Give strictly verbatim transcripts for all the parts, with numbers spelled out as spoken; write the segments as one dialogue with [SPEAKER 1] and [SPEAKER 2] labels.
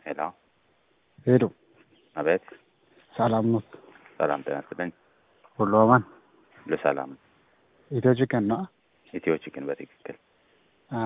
[SPEAKER 1] ሄሎ
[SPEAKER 2] ሄሎ
[SPEAKER 1] አቤት።
[SPEAKER 2] ሰላም ነው?
[SPEAKER 1] ሰላም ጤና ይስጥልኝ።
[SPEAKER 2] ሁሉ አማን?
[SPEAKER 1] ለሰላም
[SPEAKER 2] ኢትዮ ቺክን ነው?
[SPEAKER 1] ኢትዮ ቺክን በትክክል።
[SPEAKER 2] አ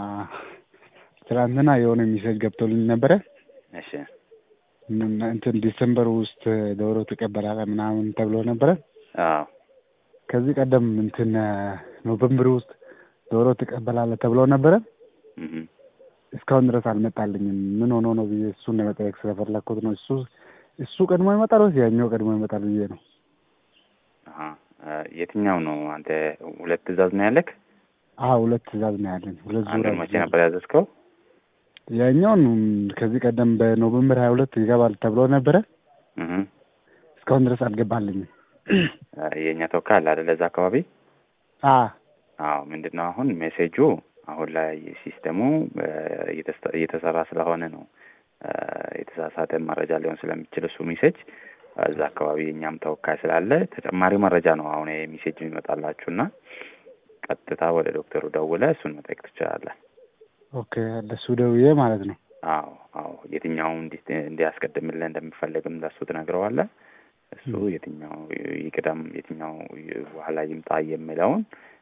[SPEAKER 2] ትናንትና የሆነ ሜሴጅ ገብቶልኝ ነበረ።
[SPEAKER 1] እሺ
[SPEAKER 2] እንትን ዲሴምበር ውስጥ ዶሮ ትቀበላለህ ምናምን ተብሎ ነበረ።
[SPEAKER 1] አዎ
[SPEAKER 2] ከዚህ ቀደም እንትን ኖቬምበር ውስጥ ዶሮ ትቀበላለህ ተብሎ ነበረ።
[SPEAKER 1] እህ
[SPEAKER 2] እስካሁን ድረስ አልመጣልኝም። ምን ሆኖ ነው ብዬ እሱን ለመጠየቅ ስለፈለኩት ነው። እሱ እሱ ቀድሞ ይመጣል ወይስ ያኛው ቀድሞ ይመጣል ብዬ ነው።
[SPEAKER 1] አሃ የትኛው ነው? አንተ ሁለት ትእዛዝ ነው ያለክ?
[SPEAKER 2] አዎ ሁለት ትእዛዝ ነው ያለኝ። ሁለት ዙር
[SPEAKER 1] አንዱን መቼ ነበር ያዘዝከው?
[SPEAKER 2] ያኛውን ከዚህ ቀደም በኖቬምበር ሀያ ሁለት ይገባል ተብሎ ነበረ።
[SPEAKER 1] እህ
[SPEAKER 2] እስካሁን ድረስ አልገባልኝም።
[SPEAKER 1] የኛ ተወካይ አለ አይደል? እዛ አካባቢ
[SPEAKER 2] አ
[SPEAKER 1] አዎ ምንድነው አሁን ሜሴጁ አሁን ላይ ሲስተሙ እየተሰራ ስለሆነ ነው የተሳሳተ መረጃ ሊሆን ስለሚችል እሱ ሜሴጅ እዛ አካባቢ የኛም ተወካይ ስላለ ተጨማሪ መረጃ ነው አሁን ይሄ ሜሴጅ የሚመጣላችሁና ቀጥታ ወደ ዶክተሩ ደውለህ እሱን መጠየቅ ትችላለህ።
[SPEAKER 2] ኦኬ ለሱ ደውዬ ማለት ነው።
[SPEAKER 1] አዎ አዎ የትኛው እንዲያስቀድምልህ እንደምፈልግም ለሱ ትነግረዋለህ። እሱ የትኛው ይቅደም የትኛው በኋላ ይምጣ የሚለውን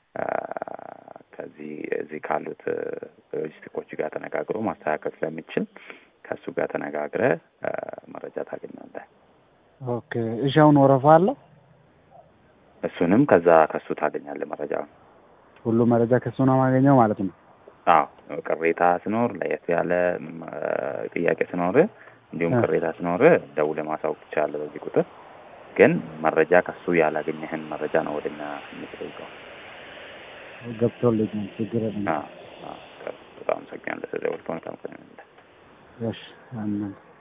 [SPEAKER 1] ከዚህ እዚህ ካሉት ሎጂስቲኮች ጋር ተነጋግሮ ማስተካከል ስለሚችል ከሱ ጋር ተነጋግረህ መረጃ ታገኛለህ። ኦኬ
[SPEAKER 2] እሺ አሁን ወረፋ አለ?
[SPEAKER 1] እሱንም ከዛ ከሱ ታገኛለህ መረጃውን።
[SPEAKER 2] ሁሉ መረጃ ከሱ ነው ማገኘው ማለት ነው?
[SPEAKER 1] አዎ ቅሬታ ሲኖር ለየት ያለ ጥያቄ ሲኖር እንዲሁም ቅሬታ ሲኖር ደውለህ ማሳወቅ ትችላለህ በዚህ ቁጥር። ግን መረጃ ከሱ ያላገኘህን መረጃ ነው ወደኛ የምትጠይቀው።
[SPEAKER 2] ገብቶልኛል። ችግር የለም።
[SPEAKER 1] አዎ አዎ በጣም አመሰግናለሁ ስለደወልከው። መልካም ቀን ይሁንልህ።
[SPEAKER 2] እሺ አሜን።